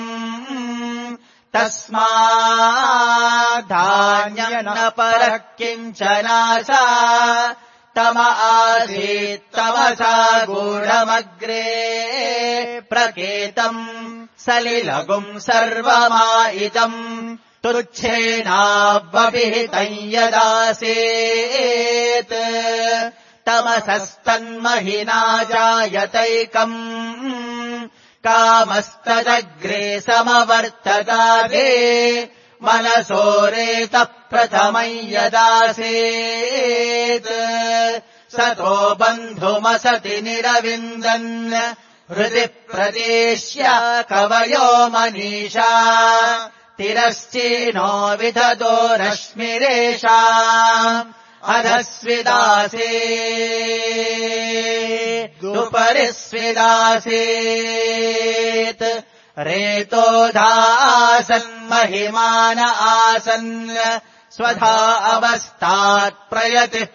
तस्माद्धान्यम् न परः किञ्चनासा तम आसीत्तमसा गूढमग्रे प्रकेतम् सलिलघुम् सर्वमायितम् तुच्छेनावपिहितम् यदासीत् तमसस्तन्महिना जायतैकम् कामस्तदग्रे समवर्ततादे मनसोरेतः प्रथमम् यदासीत् सतो बन्धुमसति निरविन्दन् हृदि प्रदेश्य कवयो मनीषा तिरश्चीनो विदधो रश्मिरेषाम् अधस्विदासे दुपरिस्विदासेत् रेतोधासन्महिमान आसन् स्वधा अवस्तात् प्रयतिः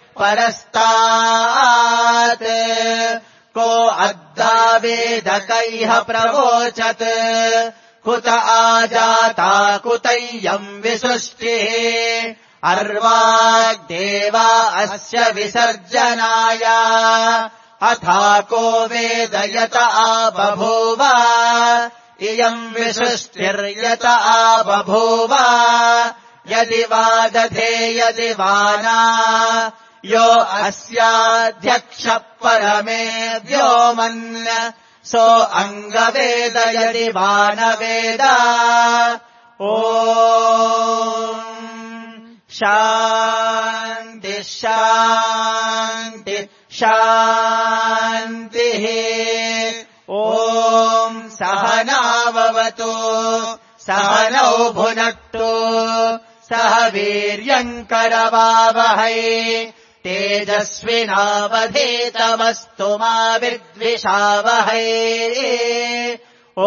परस्तात् को अद्दावेदकैः प्रवोचत् कुत आजाता कुतैयम् विसृष्टिः अर्वाग्देवा अस्य विसर्जनाय अथा को वेदयत आबभूव इयम् विसृष्टिर्यत आबभूव यदि वा दधे यदि वा न यो अस्याध्यक्षः परमे व्योमन् सो अङ्गवेद यदि वा न वेद ॐ शान्ति शान्ति शान्तिः ॐ सहनाववतु सहनौ भुनक्तु सह वीर्यम् करवावहै तेजस्विनावधीतमस्तु मा विद्विषावहै ॐ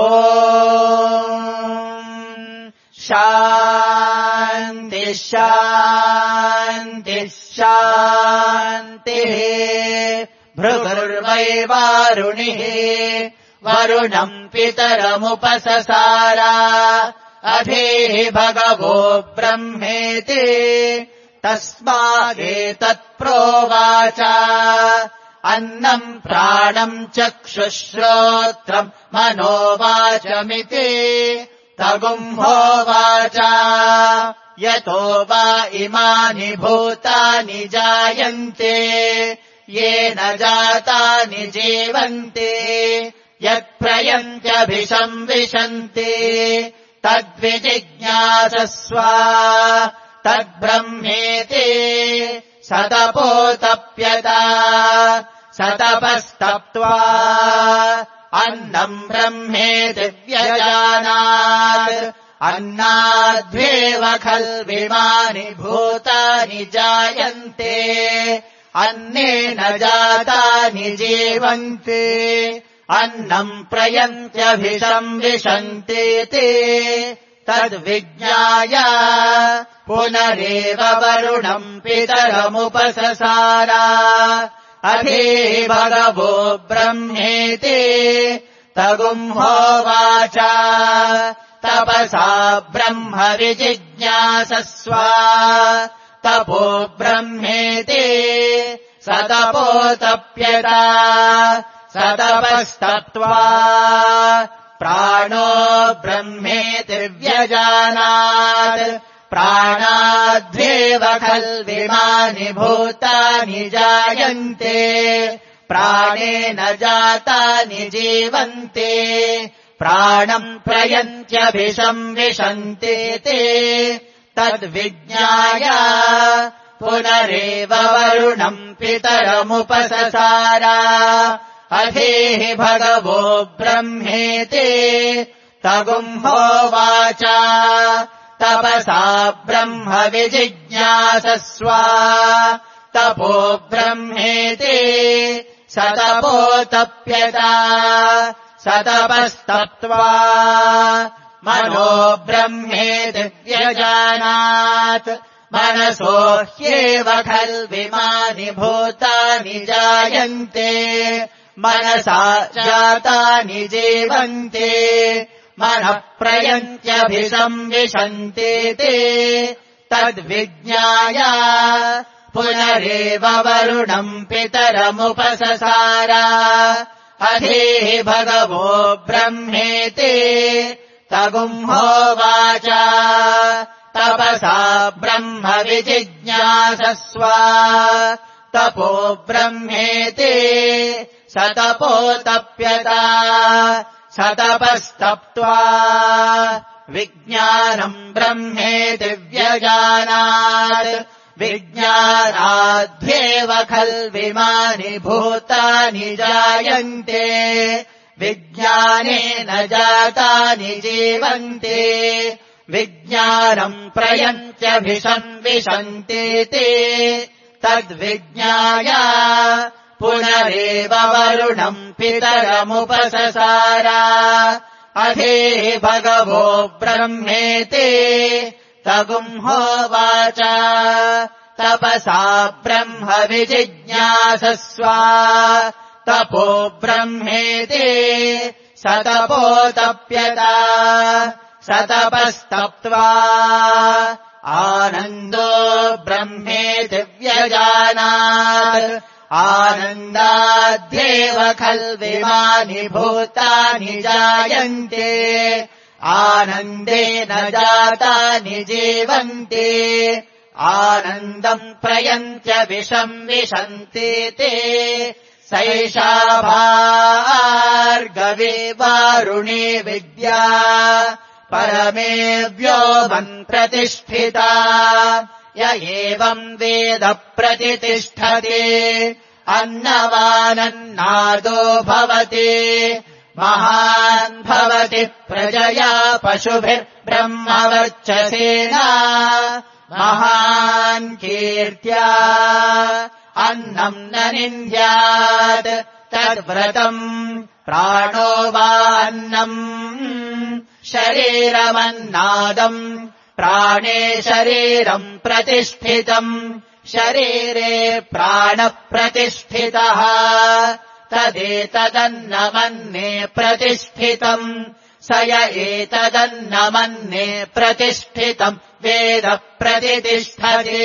शान्ति शान्ति शान्तिः भृगुर्वै वारुणिः वरुणम् पितरमुपससार अधीः भगवो ब्रह्मेति तस्मादेतत्प्रोवाच अन्नम् प्राणम् चक्षुश्रोत्रम् मनोवाचमिति तगुम्होवाच यतो वा इमानि भूतानि जायन्ते येन जातानि जीवन्ते यत्प्रयन्त्यभिसंविशन्ति तद्विजिज्ञासस्व तद्ब्रह्मेति सतपोतप्यत सतपस्तप्त्वा अन्नम् ब्रह्मेति व्यजानात् अन्नाद्वेव खल्विमानि भूतानि जायन्ते अन्नेन जातानि जीवन्ते अन्नम् प्रयन्त्यभिसंविशन्तीति तद्विज्ञाय पुनरेव वरुणम् पितरमुपससार अधीः भगवो ब्रह्मेति तगुम्होवाच तपसा ब्रह्म विजिज्ञासस्व तपो ब्रह्मेति सतपोतप्यत सतपस्तप्त्वा प्राणो ब्रह्मेति व्यजानात् प्राणाद्वेव खल्विमानि भूतानि जायन्ते प्राणेन जातानि जीवन्ते प्राणम् प्रयन्त्यभिसंविशन्तीति तद्विज्ञाय पुनरेव वरुणम् पितरमुपससार अधीः भगवो ब्रह्मेति तगुम्होवाच तपसा ब्रह्म विजिज्ञासस्व तपो ब्रह्मेति सतपोतप्यत सतपस्तप्त्वा मनो ब्रह्मेति व्यजानात् मनसो ह्येव खल्विमानि भूतानि जायन्ते मनसा जातानि जीवन्ते मनः प्रयन्त्यभिसंविशन्तीति तद्विज्ञाय पुनरेव वरुणम् पितरमुपससार अधीः भगवो ब्रह्मेति तगुम्होवाच तपसा ब्रह्म विजिज्ञासस्व तपो ब्रह्मेति सतपोतप्यत सतपस्तप्त्वा विज्ञानम् ब्रह्मेति व्यजानात् विज्ञानाद्वेव खल्विमानि भूतानि जायन्ते विज्ञानेन जातानि जीवन्ते विज्ञानम् प्रयन्त्यभिसंविशन्तीति तद्विज्ञाय पुनरेव वरुणम् पितरमुपससार अधे भगवो ब्रह्मेति तगुंहोवाच तपसा ब्रह्म विजिज्ञासस्व तपो ब्रह्मेति स तपोतप्यत स तपस्तप्त्वा आनन्दो ब्रह्मेति व्यजानात् आनन्दाद्येव खल्विमानि भूतानि जायन्ते आनन्देन जातानि जीवन्ते आनन्दम् प्रयन्त्यभिसंविशन्तीति सैषा भार्गवी वारुणी विद्या परमे व्योमन् प्रतिष्ठिता य एवम् वेद प्रतितिष्ठति अन्नवानन्नादो भवति महान् भवति प्रजया पशुभिर्ब्रह्मवर्चसेन महान् कीर्त्या अन्नम् न निन्द्यात् तद्व्रतम् प्राणो वा अन्नम् शरीरमन्नादम् प्राणे शरीरम् प्रतिष्ठितम् शरीरे प्राणः प्रतिष्ठितः तदेतदन्नमन्ये प्रतिष्ठितम् स य एतदन्नमन्ये प्रतिष्ठितम् वेद प्रतितिष्ठति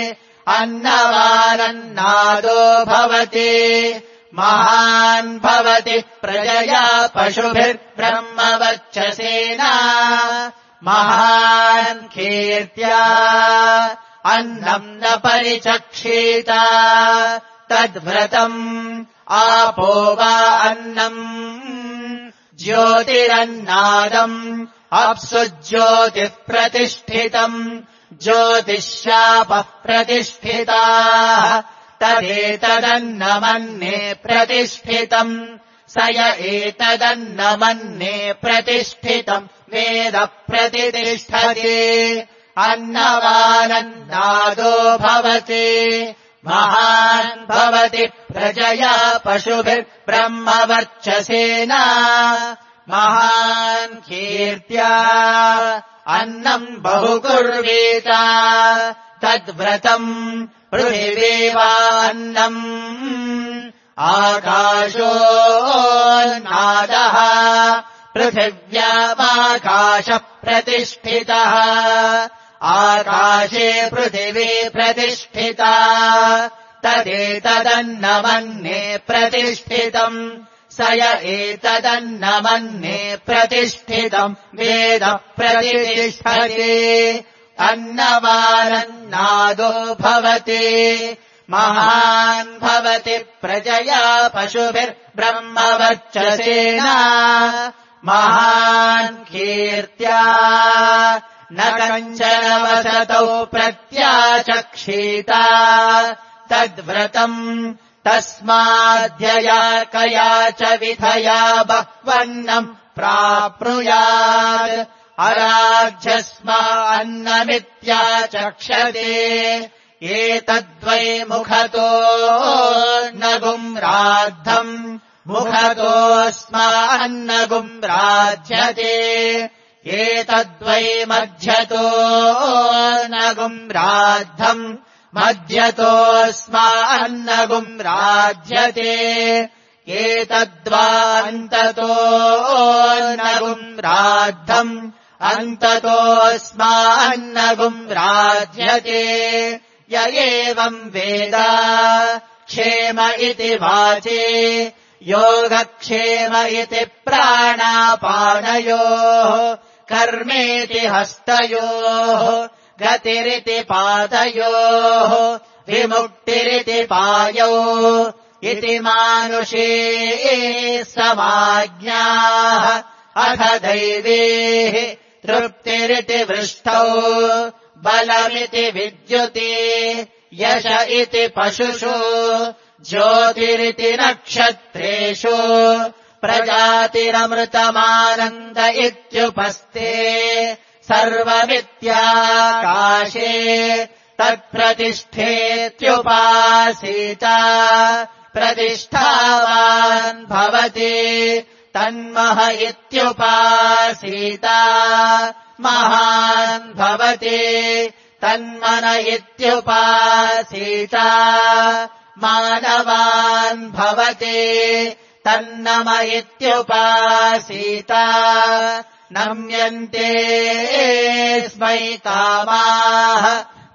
अन्नवानन्नादो भवति महान् भवति प्रजया पशुभिर्ब्रह्मवर्चसेन महान् कीर्त्या अन्नम् न परिचक्षीत तद्व्रतम् आपो वा अन्नम् ज्योतिरन्नादम् अप्सु ज्योतिः प्रतिष्ठितम् ज्योतिश्शापः प्रतिष्ठिताः तदेतदन्नमन्ये प्रतिष्ठितम् स य एतदन्नमन्ये प्रतिष्ठितम् वेद प्रतितिष्ठति अन्नवानन्नादो भवति महान् भवति प्रजया पशुभिर्ब्रह्मवर्चसेन महान् कीर्त्या अन्नम् बहुकुर्वीत तद्व्रतम् पृथिवी वा अन्नम् आकाशोन्नादः पृथिव्यामाकाशः प्रतिष्ठितः आकाशे पृथिवी प्रतिष्ठिता तदेतदन्नमन्ये प्रतिष्ठितम् स य एतदन्नमन्ये प्रतिष्ठितम् वेद प्रतितिष्ठति अन्नवानन्नादो भवति महान् भवति प्रजया पशुभिर्ब्रह्मवर्चसेन महान् कीर्त्या न कञ्चन वसतौ प्रत्याचक्षीता तद्व्रतम् तस्माध्यया कया च विधया बह्वन्नम् प्राप्नुयात् अराध्यस्मा अन्नमित्याचक्षते एतद्वै मुखतो नगुम्राद्धम् मुखतोऽस्मा अन्नगुम्राध्यते एतद्वै मध्यतो नगुम्राद्धम् मध्यतोऽस्मा अन्नगुम्राध्यते एतद्वान्ततो नगुम्राद्धम् अन्ततोऽस्मा अन्नगुम्राध्यते य एवम् वेद क्षेम इति वाचे योगक्षेम इति प्राणापानयोः कर्मेति हस्तयोः गतिरिति पादयोः विमुक्तिरिति पायौ इति मानुषे समाज्ञाः अथ दैवेः तृप्तिरिति वृष्टौ बलमिति विद्युति यश इति पशुषु ज्योतिरिति नक्षत्रेषु प्रजातिरमृतमानन्द इत्युपस्थे सर्वमित्याकाशे तत्प्रतिष्ठेत्युपासीता प्रतिष्ठावान् भवति तन्मह इत्युपासीता महान् भवति तन्मन इत्युपासीता मानवान् भवति तन्नम इत्युपासीता नम्यन्ते स्मै कामाः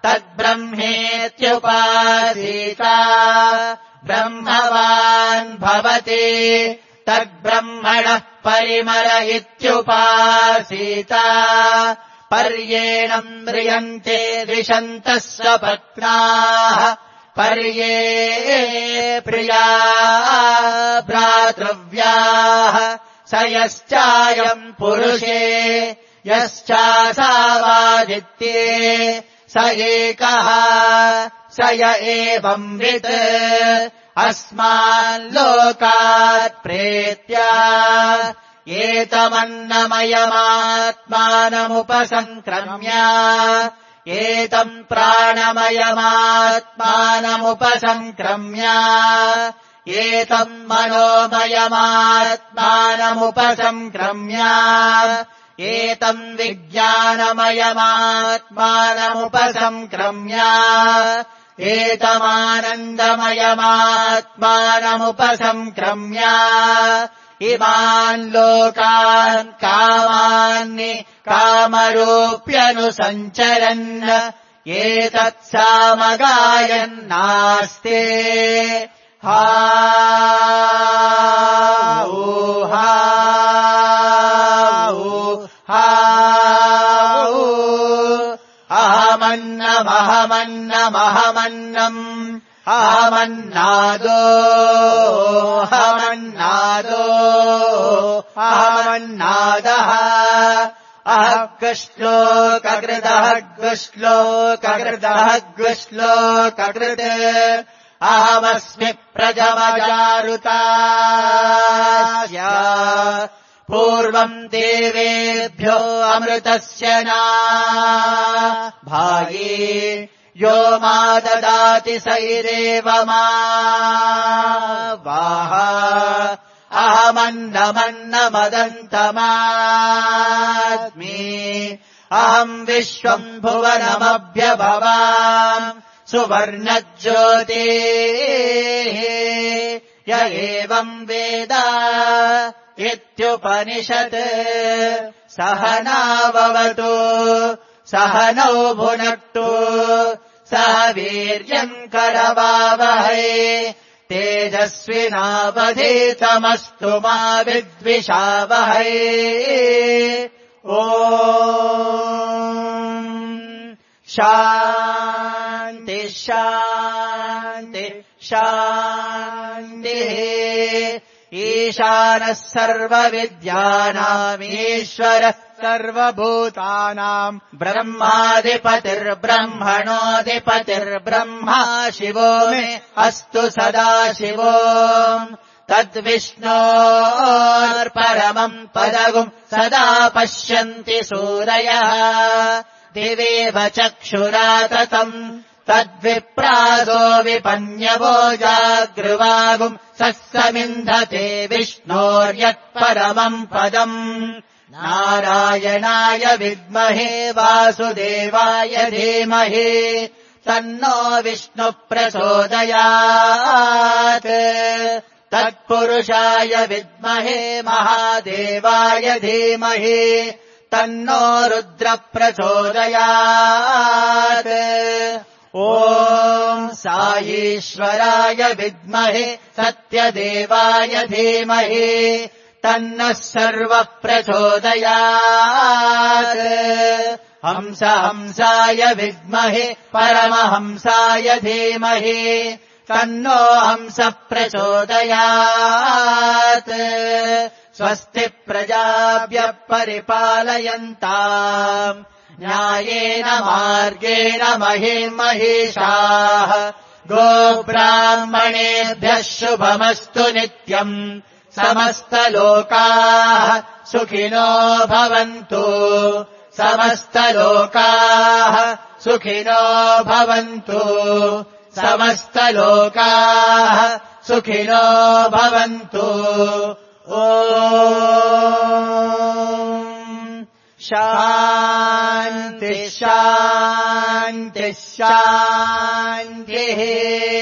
तद्ब्रह्मेत्युपासीता ब्रह्मवान् भवति तद्ब्रह्मणः परिमल इत्युपासीता पर्येणम् म्रियन्ते द्विषन्तः स्वपत्नाः पर्ये प्रिया भ्रातृव्याः स यश्चायम् पुरुषे यश्चासावादित्ये स एकः स य एवंवित् अस्माल्लोकात् प्रेत्या एतमन्नमयमात्मानमुपसङ्क्रम्य एतम् प्राणमयमात्मानमुपसङ्क्रम्य एतम् मनोमयमात्मानमुपसङ्क्रम्य एतम् विज्ञानमयमात्मानमुपसङ्क्रम्य एतमानन्दमयमात्मानमुपसङ्क्रम्य इमान् लोकान् कामान्नि कामरूप्यनुसञ्चरन् एतत्सामगायन्नास्ते हा ऊहा ऊहा अहमन्नमहमन्नमहमन्नम् अहमन्नादो अहमन्नादो अहमन्नादः अहग्श्लोककृतः ग्श्लोककृतः ग्श्लोककृत् अहमस्मि प्रजमजारुतास्य पूर्वम् देवेभ्यो अमृतस्य ना भागे यो मा ददाति सैरेव मा वाह अहमन्नमन्नमदन्तमास्मि अहम् विश्वम् भुवनमभ्यभवाम् सुवर्णज्योतेः य एवम् वेद इत्युपनिषत् सहनाववतु सहनौ भुनक्तु सह वीर्यम् करवावहै तेजस्विनावधीतमस्तु मा विद्विषावहै ॐ शान्ति शान्ति शान्तिः ईशानः सर्वविद्यानामीश्वरः सर्वभूतानाम् ब्रह्माधिपतिर्ब्रह्मणोऽधिपतिर्ब्रह्मा शिवो मे अस्तु सदा शिवो तद्विष्णोर्परमम् पदगुम् सदा पश्यन्ति सूरयः दिवेव चक्षुराततम् तद्विप्रासो विपन्यवो जागृवागुम् सत्समिन्धते विष्णोर्यत्परमम् पदम् नारायणाय विद्महे वासुदेवाय धीमहि तन्नो विष्णुः प्रचोदयात् तत्पुरुषाय विद्महे महादेवाय धीमहि तन्नो रुद्रः प्रचोदयात् ॐ साईश्वराय विद्महे सत्यदेवाय धीमहि तन्नः सर्वः प्रचोदयात् हंस हंसाय विद्महे परमहंसाय धीमहि तन्नो हंसः प्रचोदयात् स्वस्ति प्रजाभ्यः परिपालयन्ताम् न्यायेन मार्गेण महिर्महिषाः गोब्राह्मणेभ्यः शुभमस्तु नित्यम् समस्तलोकाः सुखिनो भवन्तु समस्तलोकाः सुखिनो भवन्तु समस्तलोकाः सुखिनो भवन्तु ॐ शान्ति शान्ति शान्तिः